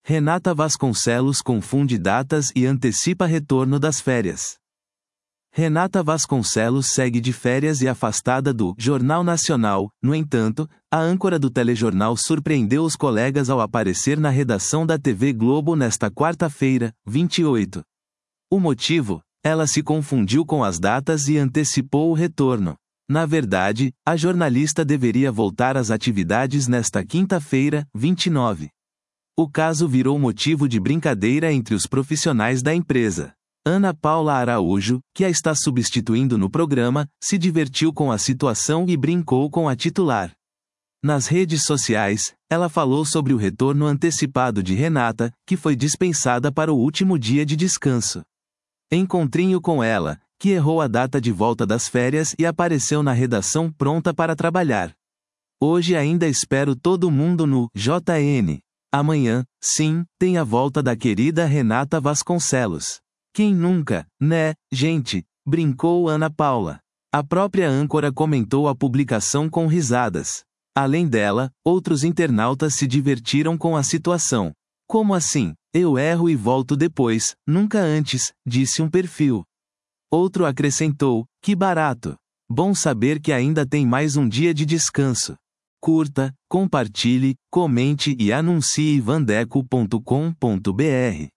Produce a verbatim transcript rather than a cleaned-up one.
Renata Vasconcelos confunde datas e antecipa retorno das férias. Renata Vasconcelos segue de férias e afastada do Jornal Nacional. No entanto, a âncora do telejornal surpreendeu os colegas ao aparecer na redação da T V Globo nesta quarta-feira, vinte e oito. O motivo? Ela se confundiu com as datas e antecipou o retorno. Na verdade, a jornalista deveria voltar às atividades nesta quinta-feira, vinte e nove. O caso virou motivo de brincadeira entre os profissionais da empresa. Ana Paula Araújo, que a está substituindo no programa, se divertiu com a situação e brincou com a titular. Nas redes sociais, ela falou sobre o retorno antecipado de Renata, que foi dispensada para o último dia de descanso. Encontrinho com ela, que errou a data de volta das férias e apareceu na redação pronta para trabalhar. Hoje ainda espero todo mundo no J N. Amanhã, sim, tem a volta da querida Renata Vasconcelos. Quem nunca, né, gente? Brincou Ana Paula. A própria âncora comentou a publicação com risadas. Além dela, outros internautas se divertiram com a situação. Como assim? Eu erro e volto depois, nunca antes, disse um perfil. Outro acrescentou, que barato. Bom saber que ainda tem mais um dia de descanso. Curta, compartilhe, comente e anuncie vandeco ponto com ponto br.